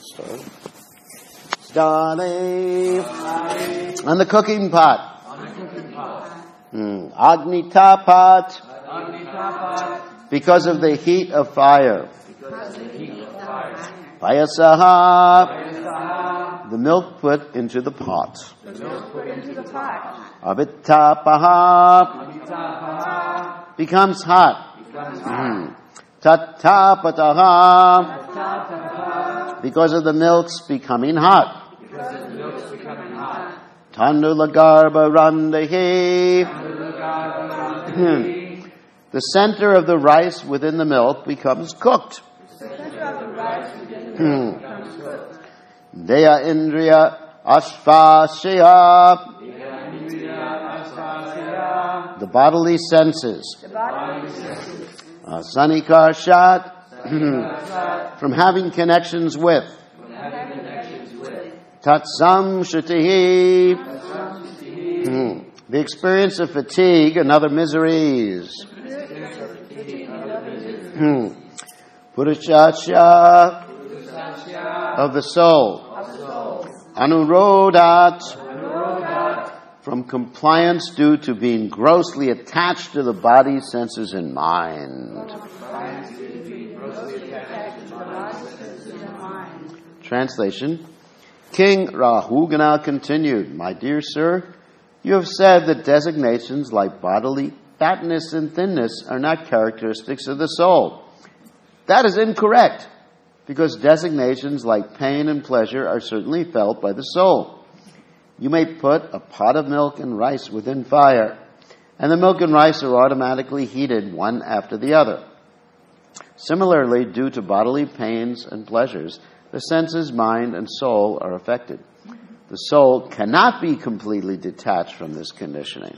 start. Starting on the cooking pot. Agni tapat. Because of the heat of fire. Payasaha. The milk put into the pot. Avitapaha. Becomes hot. Tatapataha. Because of the milk's becoming hot. Tandulagarba randahi. The center of the rice within the milk becomes cooked. Deya Indriya Ashvashya. The bodily senses. Sanikarshat. From having connections with. Tatsam Shutihi. The experience of fatigue and other miseries. Purushacha. Of the soul. Anurodhat. From compliance due to being grossly attached to the body, senses, and mind. Translation. King Rahugana continued, "My dear sir, you have said that designations like bodily fatness and thinness are not characteristics of the soul. That is incorrect, because designations like pain and pleasure are certainly felt by the soul. You may put a pot of milk and rice within fire, and the milk and rice are automatically heated one after the other. Similarly, due to bodily pains and pleasures, the senses, mind, and soul are affected. The soul cannot be completely detached from this conditioning."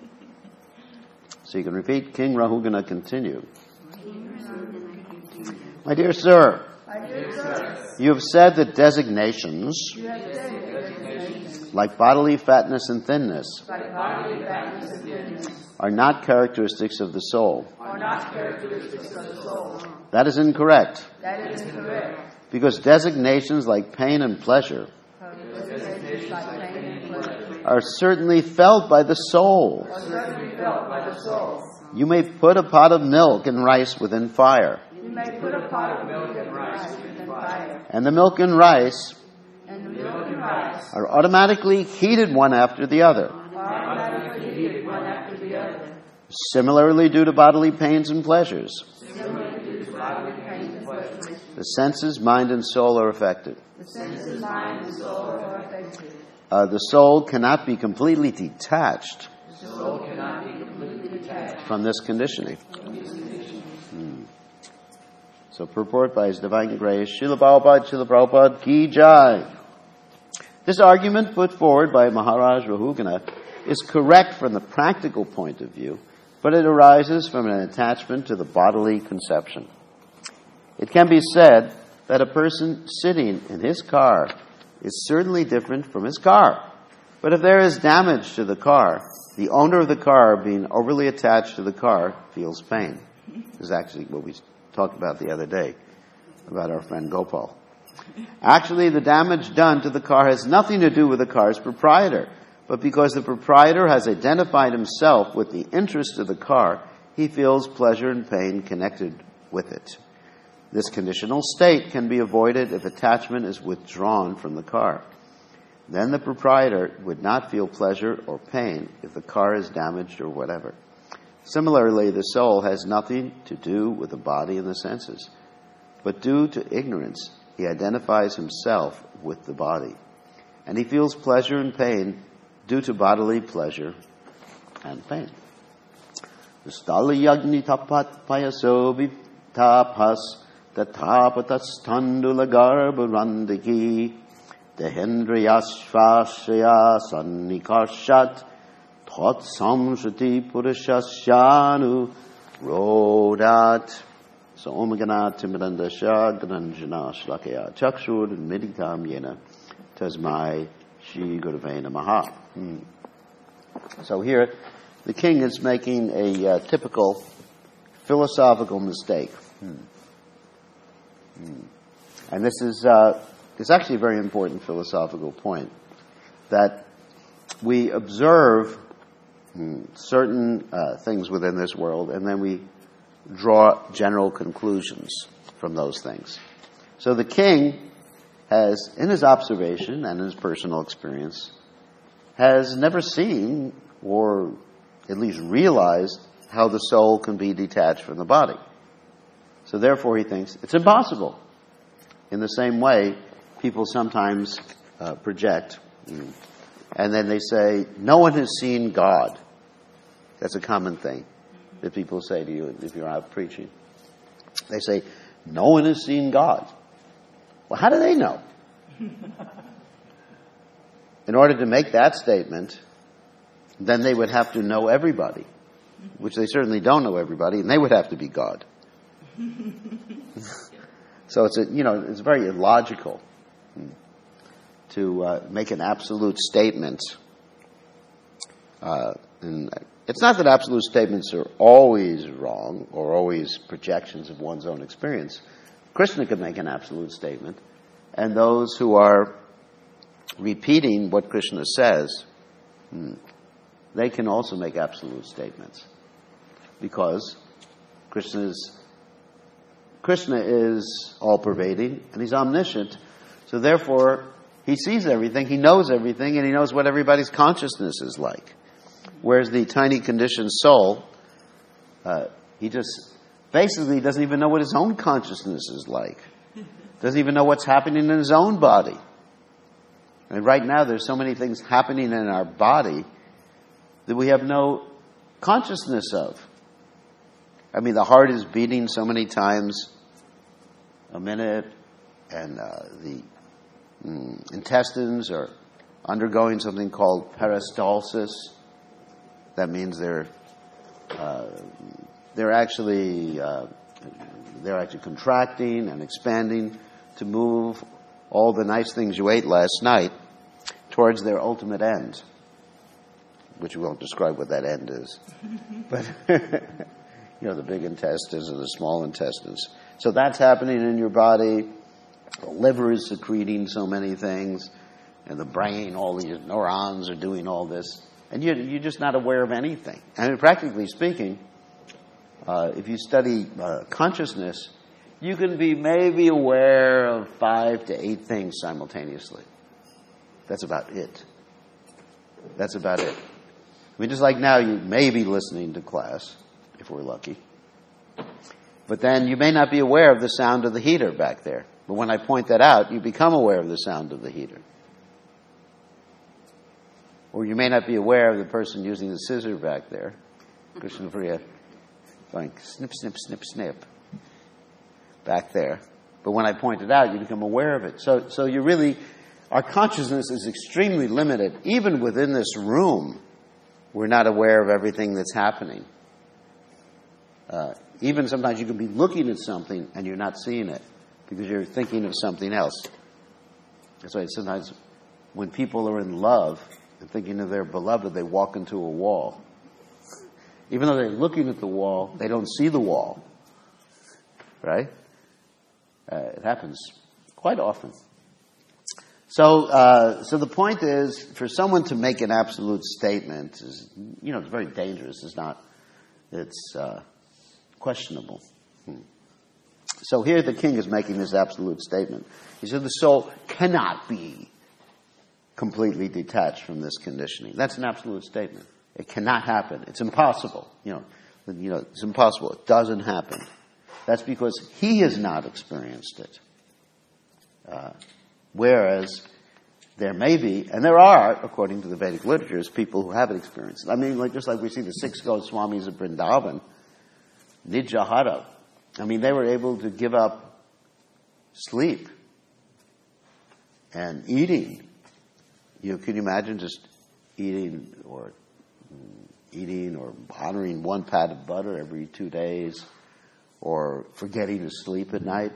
So you can repeat. King Rahugana continued. "My dear sir, you have said that designations like bodily fatness and thinness are not characteristics of the soul. That is incorrect. Because designations like pain and pleasure are certainly felt by the soul. You may put a pot of milk and rice within fire. And the milk and rice are automatically heated one after the other. Similarly, due to bodily pains and pleasures, the senses, mind, and soul are affected. The soul cannot be completely detached from this conditioning." So purport by His Divine Grace, Srila Prabhupada Ki Jai. This argument put forward by Maharaj Rahugana is correct from the practical point of view, but it arises from an attachment to the bodily conception. It can be said that a person sitting in his car is certainly different from his car. But if there is damage to the car, the owner of the car, being overly attached to the car, feels pain. This is actually what we talked about the other day, about our friend Gopal. Actually, the damage done to the car has nothing to do with the car's proprietor, but because the proprietor has identified himself with the interest of the car, he feels pleasure and pain connected with it. This conditional state can be avoided if attachment is withdrawn from the car. Then the proprietor would not feel pleasure or pain if the car is damaged or whatever. Similarly, the soul has nothing to do with the body and the senses, but due to ignorance, he identifies himself with the body, and he feels pleasure and pain due to bodily pleasure and pain. Stalayagni tapat payasobi tapas tatapatas tandula garbarandaki dehendriyasvashya sannikarshat Tot samshriti purushasyanu rodat. So omagana timidanda shagdanjana shlakaya chakshur meditam yena tasmai shri gurave namaha. So here the king is making a typical philosophical mistake. And this is it's actually a very important philosophical point, that we observe certain things within this world, and then we draw general conclusions from those things. So the king has, in his observation and in his personal experience, has never seen or at least realized how the soul can be detached from the body. So therefore he thinks it's impossible. In the same way, people sometimes project, and then they say, no one has seen God. That's a common thing that people say to you if you're out preaching. They say, no one has seen God. Well, how do they know? In order to make that statement, then they would have to know everybody, which they certainly don't know everybody, and they would have to be God. So it's very illogical to make an absolute statement. And it's not that absolute statements are always wrong or always projections of one's own experience. Krishna could make an absolute statement, and those who are repeating what Krishna says, they can also make absolute statements, because Krishna is all-pervading, and he's omniscient, so therefore he sees everything, he knows everything, and he knows what everybody's consciousness is like. Whereas the tiny conditioned soul, he just basically doesn't even know what his own consciousness is like. Doesn't even know what's happening in his own body. And right now there's so many things happening in our body that we have no consciousness of. I mean, the heart is beating so many times a minute, and the intestines are undergoing something called peristalsis. That means they're actually contracting and expanding to move all the nice things you ate last night towards their ultimate end, which we won't describe what that end is. But, the big intestines and the small intestines. So that's happening in your body. The liver is secreting so many things, and the brain, all these neurons are doing all this. And you're just not aware of anything. And practically speaking, if you study consciousness, you can be maybe aware of 5 to 8 things simultaneously. That's about it. That's about it. I mean, just like now, you may be listening to class, if we're lucky. But then you may not be aware of the sound of the heater back there. But when I point that out, you become aware of the sound of the heater. Or you may not be aware of the person using the scissor back there, Krishna Priya, going snip, snip, snip, snip, back there. But when I point it out, you become aware of it. So you really, our consciousness is extremely limited. Even within this room, we're not aware of everything that's happening. Even sometimes you can be looking at something and you're not seeing it because you're thinking of something else. That's why sometimes when people are in love and thinking of their beloved, they walk into a wall. Even though they're looking at the wall, they don't see the wall. Right? It happens quite often. So the point is, for someone to make an absolute statement is, it's very dangerous. It's questionable. So here the king is making this absolute statement. He said the soul cannot be completely detached from this conditioning. That's an absolute statement. It cannot happen. It's impossible. It's impossible. It doesn't happen. That's because he has not experienced it. Whereas there may be, and there are, according to the Vedic literatures, people who have experienced it. I mean, just like we see the 6 Goswamis of Vrindavan, Nijahara. I mean, they were able to give up sleep and eating. Can you imagine just eating or honoring 1 pat of butter every 2 days, or forgetting to sleep at night?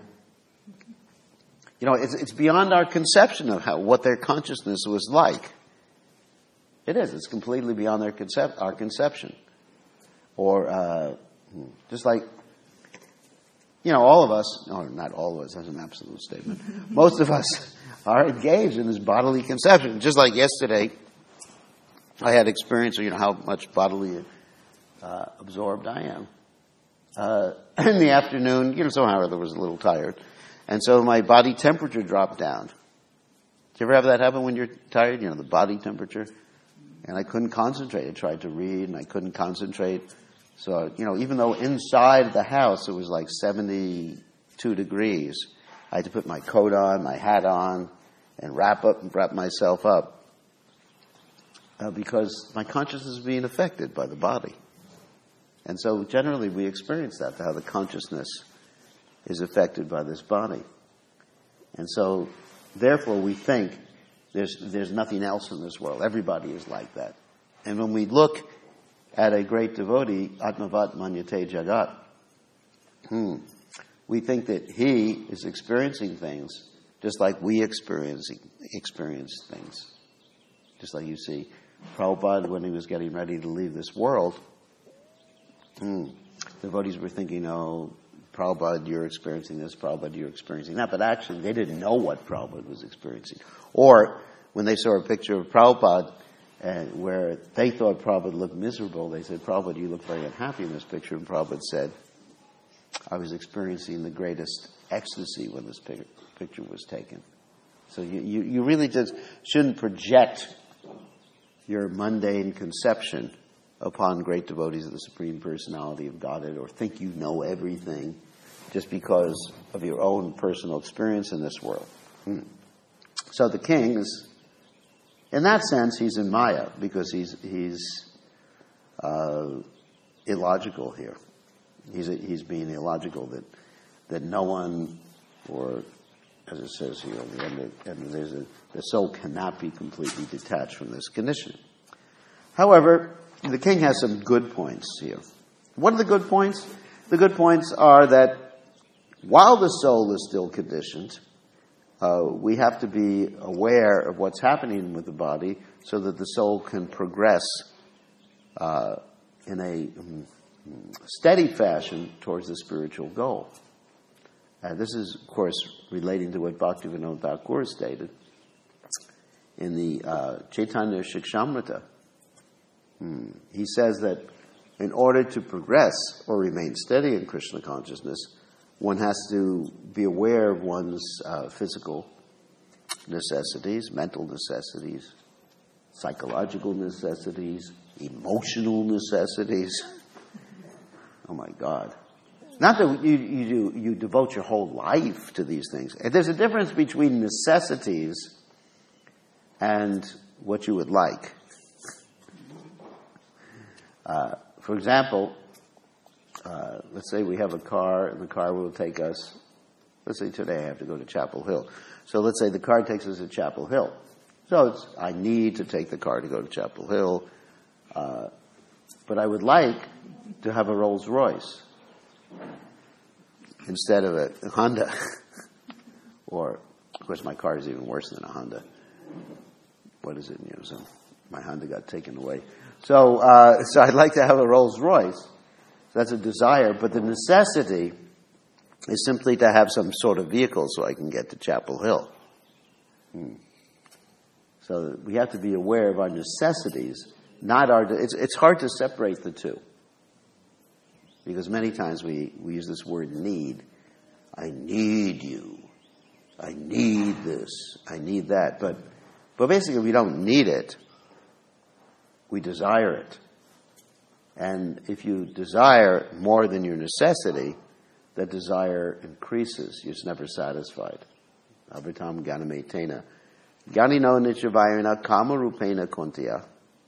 It's beyond our conception of what their consciousness was like. It is. It's completely beyond our conception. Or just like, all of us, no, not all of us, that's an absolute statement. Most of us are engaged in this bodily conception. Just like yesterday, I had experience of how much bodily absorbed I am. In the afternoon, somehow I was a little tired. And so my body temperature dropped down. Do you ever have that happen when you're tired? The body temperature? And I couldn't concentrate. I tried to read and I couldn't concentrate. So, even though inside the house it was like 72 degrees, I had to put my coat on, my hat on, and wrap myself up. Because my consciousness is being affected by the body. And so generally we experience that, how the consciousness is affected by this body. And so, therefore, we think there's nothing else in this world. Everybody is like that. And when we look at a great devotee, Atmavat Manyate Jagat, we think that he is experiencing things just like we experience things. Just like you see Prabhupada, when he was getting ready to leave this world, devotees were thinking, Prabhupada, you're experiencing this, Prabhupada, you're experiencing that. But actually, they didn't know what Prabhupada was experiencing. Or, when they saw a picture of Prabhupada, where they thought Prabhupada looked miserable, they said, Prabhupada, you look very unhappy in this picture. And Prabhupada said, I was experiencing the greatest ecstasy when this picture was taken. So you really just shouldn't project your mundane conception upon great devotees of the Supreme Personality of Godhead, or think you know everything just because of your own personal experience in this world. So the king is, in that sense, he's in Maya, because he's illogical here. He's being illogical, that no one, or as it says here on the end, the soul cannot be completely detached from this condition. However, the king has some good points here. What are the good points? The good points are that while the soul is still conditioned, we have to be aware of what's happening with the body so that the soul can progress in a steady fashion towards the spiritual goal. This is, of course, relating to what Bhaktivinoda Thakur stated in the Chaitanya Shikshamrita. He says that in order to progress or remain steady in Krishna consciousness, one has to be aware of one's physical necessities, mental necessities, psychological necessities, emotional necessities. Oh my God. Not that you devote your whole life to these things. And there's a difference between necessities and what you would like. For example, let's say we have a car, and the car will take us, let's say today I have to go to Chapel Hill. So let's say the car takes us to Chapel Hill. So I need to take the car to go to Chapel Hill, but I would like to have a Rolls Royce instead of a Honda. Or, of course, my car is even worse than a Honda. What is it? So my Honda got taken away. So I'd like to have a Rolls Royce. So that's a desire, but the necessity is simply to have some sort of vehicle so I can get to Chapel Hill. So we have to be aware of our necessities, not our. It's hard to separate the two, because many times we use this word need. I need you. I need this. I need that. But basically, we don't need it. We desire it. And if you desire more than your necessity, that desire increases. You're never satisfied. Abritam Ganametena. Ganino Nichavayana Kama Rupena Kuntiya.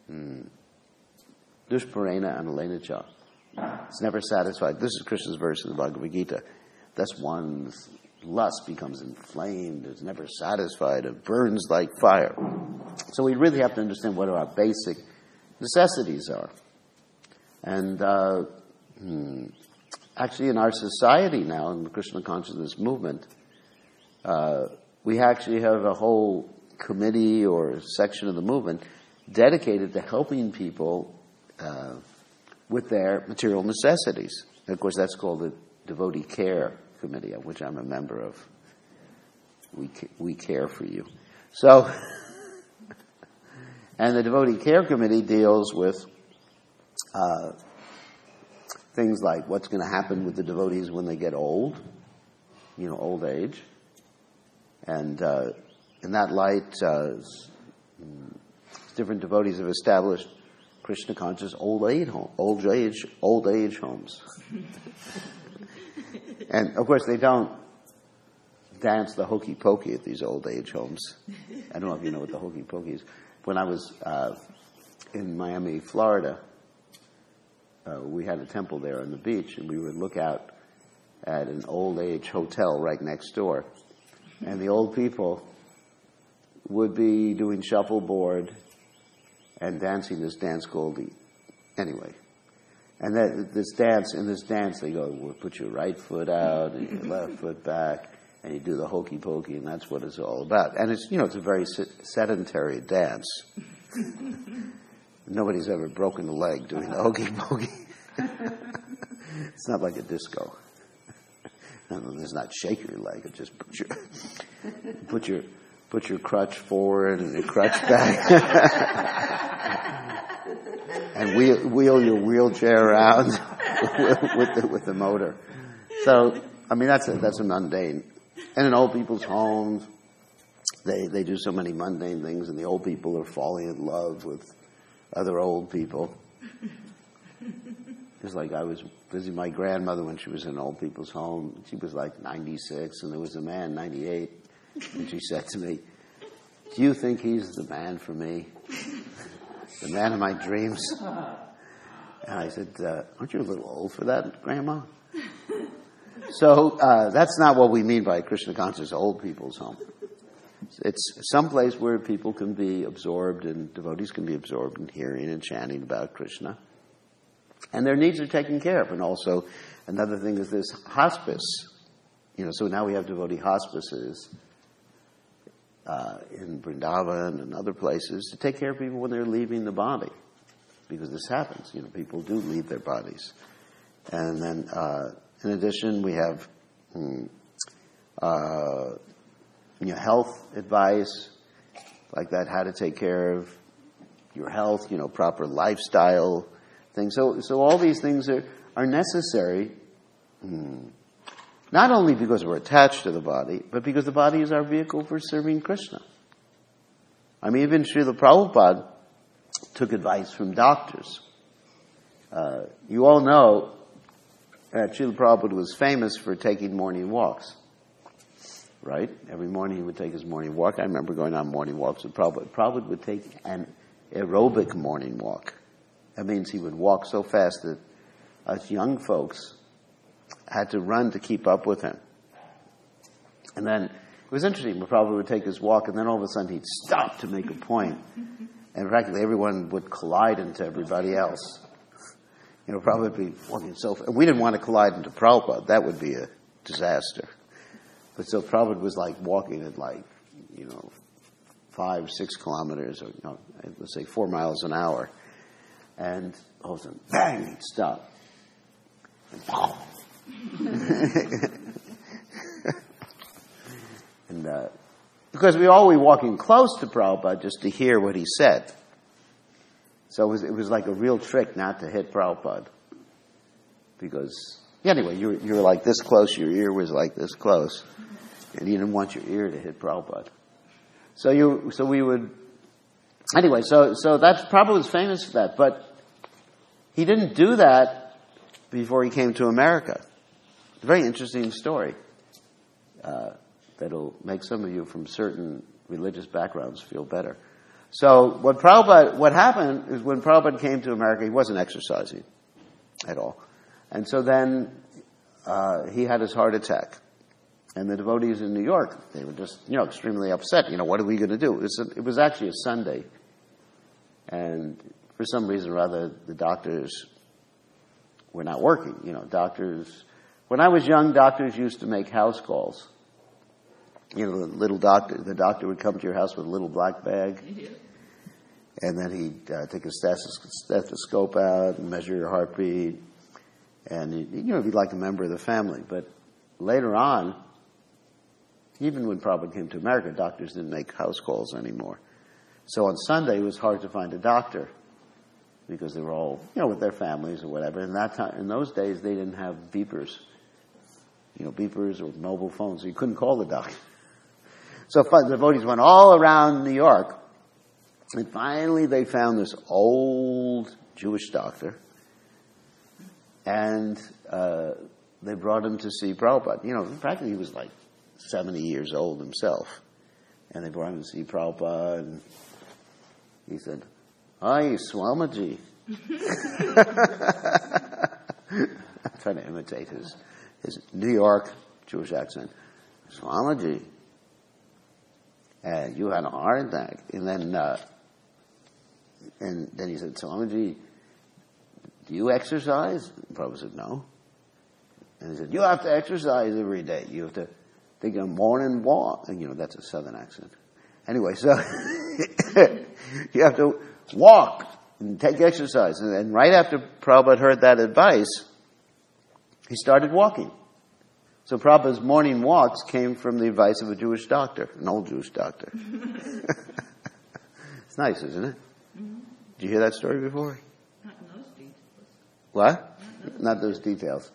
Dushparena Analena Cha. It's never satisfied. This is Krishna's verse in the Bhagavad Gita. Thus one's lust becomes inflamed. It's never satisfied. It burns like fire. So we really have to understand what our basic necessities are. And actually in our society now, in the Krishna consciousness movement, we actually have a whole committee or section of the movement dedicated to helping people with their material necessities. And of course, that's called the Devotee Care Committee, of which I'm a member of. we care for you. So, and the Devotee Care Committee deals with things like what's going to happen with the devotees when they get old, old age. And in that light, different devotees have established Krishna conscious old age homes. And of course, they don't dance the hokey pokey at these old age homes. I don't know if you know what the hokey pokey is. When I was in Miami, Florida, we had a temple there on the beach, and we would look out at an old age hotel right next door. And the old people would be doing shuffleboard and dancing this dance called anyway. And in this dance, they go, well, put your right foot out and your left foot back, and you do the hokey pokey, and that's what it's all about. And it's, it's a very sedentary dance. Nobody's ever broken a leg doing the hokey pokey. It's not like a disco. It's not shake your leg. It's just put your crutch forward and your crutch back, and wheel your wheelchair around with the motor. So that's a mundane. And in old people's homes, they do so many mundane things, and the old people are falling in love with other old people. Just like I was visiting my grandmother when she was in an old people's home. She was like 96, and there was a man, 98, and she said to me, "Do you think he's the man for me? The man of my dreams?" And I said, "Aren't you a little old for that, Grandma?" So that's not what we mean by Krishna conscious old people's home. It's some place where people can be absorbed, and devotees can be absorbed in hearing and chanting about Krishna. And their needs are taken care of. And also, another thing is this hospice. So now we have devotee hospices in Vrindavan and other places to take care of people when they're leaving the body. Because this happens. People do leave their bodies. And then, in addition, we have health advice, like that, how to take care of your health, proper lifestyle things. So all these things are necessary, not only because we're attached to the body, but because the body is our vehicle for serving Krishna. Even Srila Prabhupada took advice from doctors. You all know that Srila Prabhupada was famous for taking morning walks, right? Every morning he would take his morning walk. I remember going on morning walks with Prabhupada. Prabhupada would take an aerobic morning walk. That means he would walk so fast that us young folks had to run to keep up with him. And then it was interesting. Prabhupada would take his walk, and then all of a sudden he'd stop to make a point. And practically everyone would collide into everybody else. Prabhupada would be walking so fast. We didn't want to collide into Prabhupada. That would be a disaster. But so Prabhupada was like walking at 5-6 kilometers, or let's say 4 miles an hour. And all of a sudden, bang, he'd stop. And because we were always walking close to Prabhupada just to hear what he said. So it was like a real trick not to hit Prabhupada. Because, anyway, you were like this close, your ear was like this close. And you didn't want your ear to hit Prabhupada. So we would... Anyway, so that's Prabhupada was famous for that, but he didn't do that before he came to America. It's a very interesting story that'll make some of you from certain religious backgrounds feel better. So what happened is when Prabhupada came to America, he wasn't exercising at all. And so then he had his heart attack. And the devotees in New York, they were just, extremely upset. What are we going to do? It was actually a Sunday. And for some reason or other, the doctors were not working. When I was young, doctors used to make house calls. The doctor would come to your house with a little black bag. And then he'd take a stethoscope out and measure your heartbeat. And, he'd be like a member of the family. But later on, Even when Prabhupada came to America, doctors didn't make house calls anymore. So on Sunday, it was hard to find a doctor because they were all, with their families or whatever. And in those days, they didn't have beepers, beepers or mobile phones, so you couldn't call the doctor. So the devotees went all around New York, and finally they found this old Jewish doctor, and they brought him to see Prabhupada. Practically he was like 70 years old himself. And they brought him to see Prabhupada, and he said, "Hi, Swamiji." I'm trying to imitate his New York Jewish accent. "Swamiji, you had a heart attack." And then he said, "Swamiji, do you exercise?" And Prabhupada said, "No." And he said, "You have to exercise every day. You have to take a morning walk." And, that's a southern accent. Anyway, so you have to walk and take exercise. And right after Prabhupada heard that advice, he started walking. So Prabhupada's morning walks came from the advice of a Jewish doctor, an old Jewish doctor. It's nice, isn't it? Mm-hmm. Did you hear that story before? Not in those details. What? Not those details.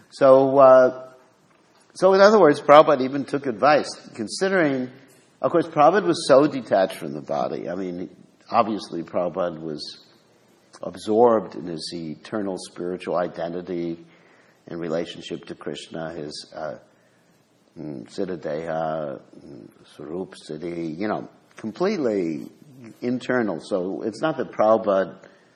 So in other words, Prabhupada even took advice, considering, of course, Prabhupada was so detached from the body. I mean, obviously Prabhupada was absorbed in his eternal spiritual identity in relationship to Krishna, his Siddhadeha, Swarup Siddhi, completely internal. So it's not that Prabhupada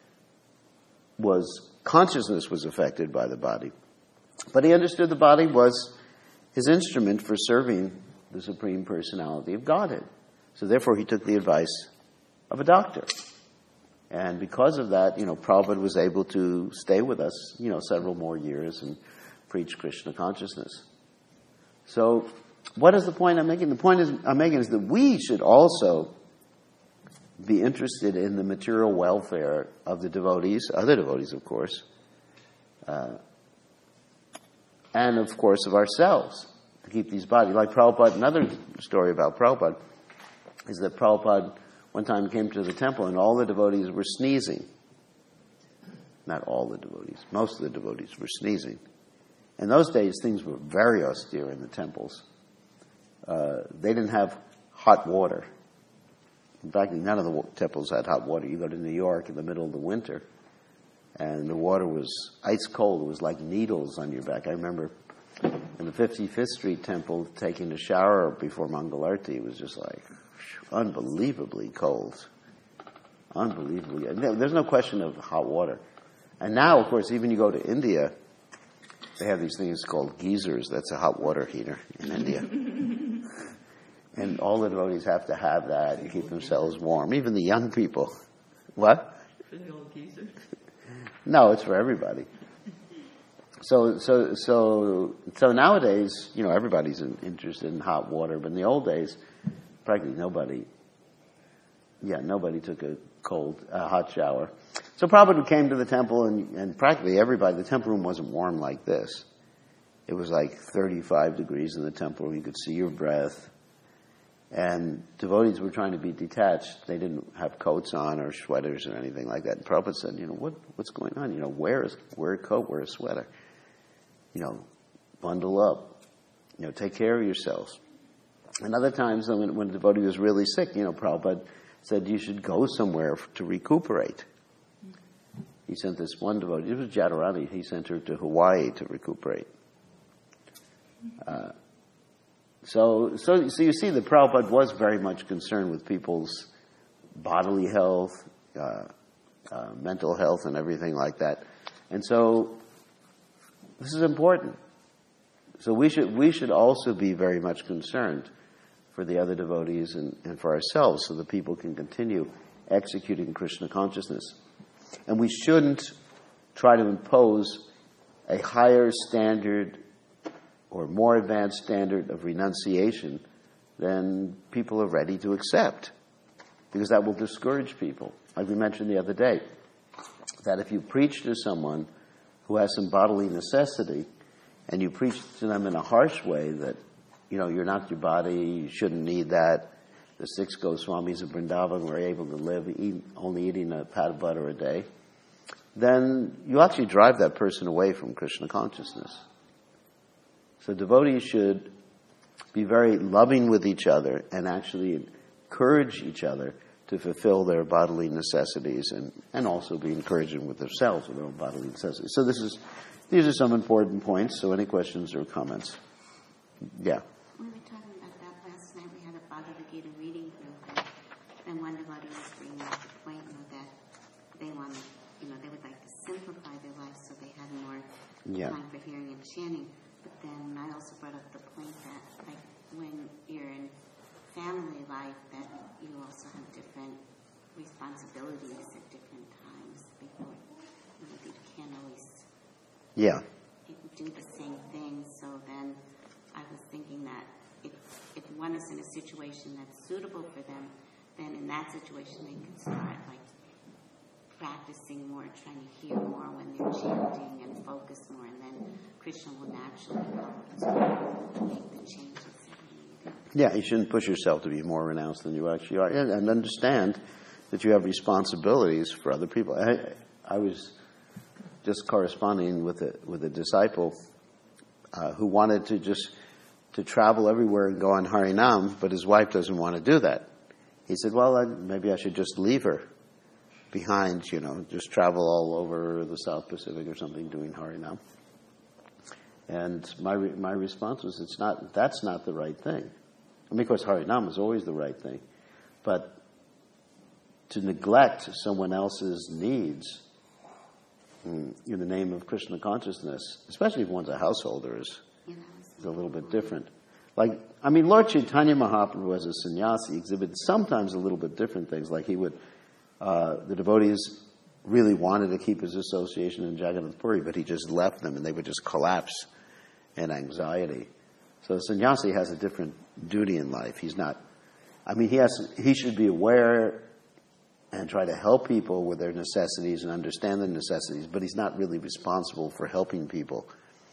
consciousness was affected by the body, but he understood the body was his instrument for serving the Supreme Personality of Godhead. So therefore he took the advice of a doctor. And because of that, Prabhupada was able to stay with us, several more years and preach Krishna consciousness. So what is the point I'm making? The point I'm making is that we should also be interested in the material welfare of the devotees, other devotees, of course, and, of course, of ourselves, to keep these bodies. Like Prabhupada, another story about Prabhupada is that Prabhupada one time came to the temple and all the devotees were sneezing. Not all the devotees. Most of the devotees were sneezing. In those days, things were very austere in the temples. They didn't have hot water. In fact, none of the temples had hot water. You go to New York in the middle of the winter, and the water was ice cold. It was like needles on your back. I remember in the 55th Street Temple taking a shower before Mangalarti. It was just like unbelievably cold. Unbelievably. There's no question of hot water. And now, of course, even you go to India, they have these things called geysers. That's a hot water heater in India. And all the devotees have to have that to keep themselves warm, even the young people. What? For the old geezer? No, it's for everybody. So nowadays, everybody's interested in hot water, but in the old days, practically nobody took a hot shower. So Prabhupada came to the temple, and practically everybody, the temple room wasn't warm like this. It was like 35 degrees in the temple room. You could see your breath. And devotees were trying to be detached. They didn't have coats on or sweaters or anything like that. And Prabhupada said, what's going on? Wear a coat, wear a sweater. Bundle up. Take care of yourselves. And other times when a devotee was really sick, Prabhupada said you should go somewhere to recuperate. He sent this one devotee, it was Jadharani, he sent her to Hawaii to recuperate. So you see that Prabhupada was very much concerned with people's bodily health, mental health, and everything like that. And so this is important. So we should also be very much concerned for the other devotees and for ourselves, so that people can continue executing Krishna consciousness. And we shouldn't try to impose a higher standard or more advanced standard of renunciation than people are ready to accept, because that will discourage people. Like we mentioned the other day, that if you preach to someone who has some bodily necessity, and you preach to them in a harsh way that you're not your body, you shouldn't need that. The 6 Goswamis of Vrindavan were able to live only eating a pat of butter a day. Then you actually drive that person away from Krishna consciousness. So devotees should be very loving with each other and actually encourage each other to fulfill their bodily necessities and also be encouraging with themselves with their own bodily necessities. So these are some important points. So any questions or comments? Yeah. We were talking about that last night. We had a Bhagavad Gita reading group, and one devotee was bringing up the point that they want, they would like to simplify their life so they had more time for hearing and chanting. But then I also brought up the point that, like, when you're in family life, that you also have different responsibilities at different times before you can't always do the same thing. So then I was thinking that if one is in a situation that's suitable for them, then in that situation they can start practicing more, trying to hear more when they're chanting and focus more, and then Krishna will naturally help to make the changes that we need. Yeah, you shouldn't push yourself to be more renounced than you actually are, and understand that you have responsibilities for other people. I was just corresponding with a disciple who wanted to travel everywhere and go on Harinam, but his wife doesn't want to do that. He said, well, maybe I should just leave her behind, just travel all over the South Pacific or something doing Harinam. And my response was, that's not the right thing. I mean, of course, Harinam is always the right thing. But to neglect someone else's needs in the name of Krishna consciousness, especially if one's a householder, is a little bit different. Lord Chaitanya Mahaprabhu as a sannyasi exhibited sometimes a little bit different things. Like he would, the devotees really wanted to keep his association in Jagannath Puri, but he just left them and they would just collapse in anxiety. So the sannyasi has a different duty in life. He's not, he should be aware and try to help people with their necessities and understand their necessities, but he's not really responsible for helping people.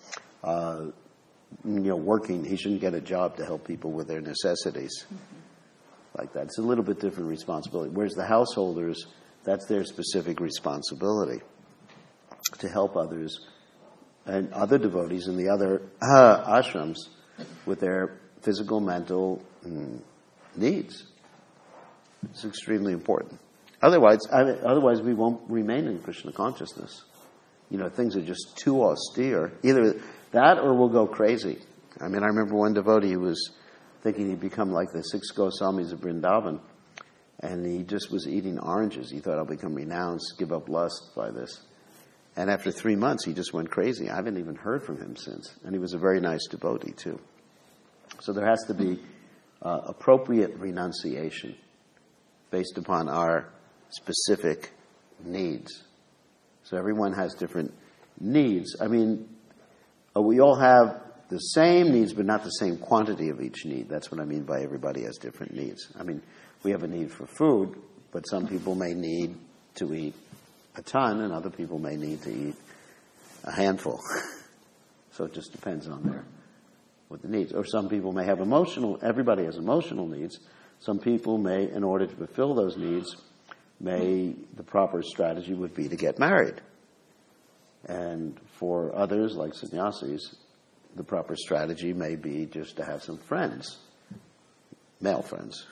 Working, he shouldn't get a job to help people with their necessities. Like that. It's a little bit different responsibility. Whereas the householders, that's their specific responsibility to help others and other devotees in the other ashrams with their physical, mental needs. It's extremely important. Otherwise we won't remain in Krishna consciousness. Things are just too austere. Either that or we'll go crazy. I remember one devotee who was thinking he'd become like the 6 Goswamis of Vrindavan, and he just was eating oranges. He thought, I'll become renounced, give up lust by this. And after 3 months, he just went crazy. I haven't even heard from him since. And he was a very nice devotee, too. So there has to be appropriate renunciation based upon our specific needs. So everyone has different needs. We all have the same needs, but not the same quantity of each need. That's what I mean by everybody has different needs. We have a need for food, but some people may need to eat a ton, and other people may need to eat a handful. So it just depends on what the needs. Or some people may have everybody has emotional needs. Some people may, in order to fulfill those needs, the proper strategy would be to get married. And for others, like sannyasis, the proper strategy may be just to have some friends, male friends.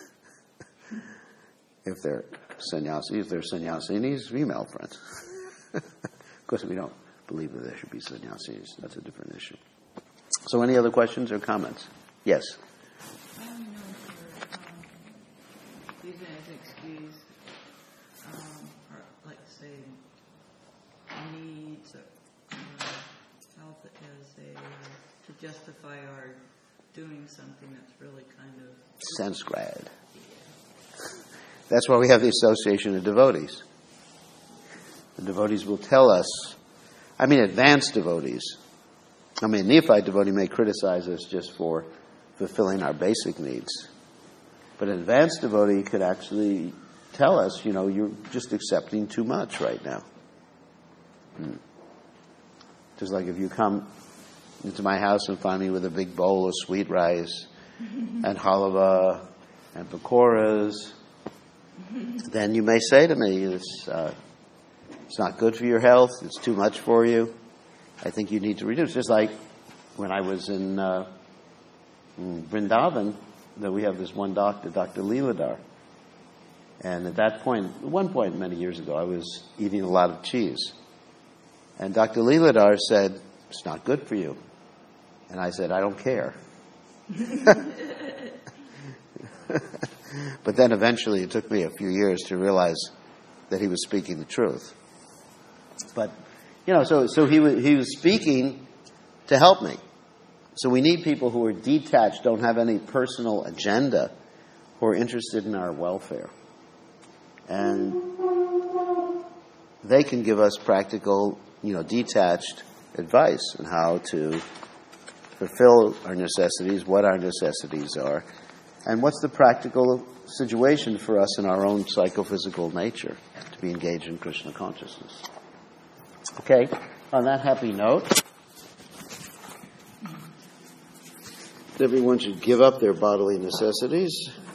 If they're sannyasis, if they're sannyasinis, female friends. Of course, we don't believe that there should be sannyasis. That's a different issue. So any other questions or comments? Yes? I don't know if you're using as an excuse, or like say, needs or health to justify our doing something that's really kind of Sanskrit. That's why we have the Association of Devotees. The devotees will tell us, advanced devotees. A neophyte devotee may criticize us just for fulfilling our basic needs. But an advanced devotee could actually tell us, you're just accepting too much right now. Just like if you come into my house and find me with a big bowl of sweet rice and halava and pakoras, then you may say to me, it's not good for your health, it's too much for you, I think you need to reduce. Just like when I was in Vrindavan, that we have this one doctor, Dr. Leeladhar. And at one point many years ago, I was eating a lot of cheese. And Dr. Leeladhar said, it's not good for you. And I said, I don't care. But then eventually it took me a few years to realize that he was speaking the truth. But, so he was speaking to help me. So we need people who are detached, don't have any personal agenda, who are interested in our welfare. And they can give us practical, detached advice on how to fulfill our necessities, what our necessities are, and what's the practical situation for us in our own psychophysical nature to be engaged in Krishna consciousness. Okay, on that happy note, everyone should give up their bodily necessities